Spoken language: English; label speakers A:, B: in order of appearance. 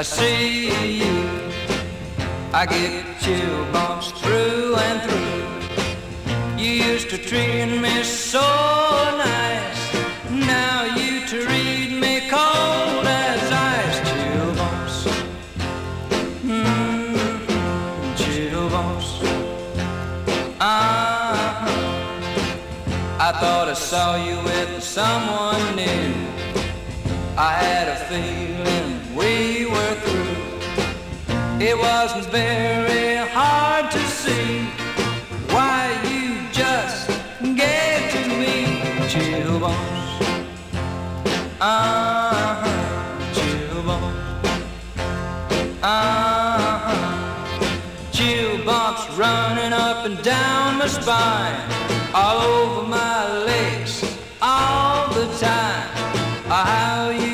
A: see you, I get chill bumps through and through. You used to treat me so nice, now you treat me cold as ice. Chill bumps, chill bumps. I thought I saw you with someone new. I had a feeling we were through. It wasn't very hard to see why you just gave to me. Chill bumps, chill bumps, chill bumps running up and down my spine, all over my legs, all the time. How you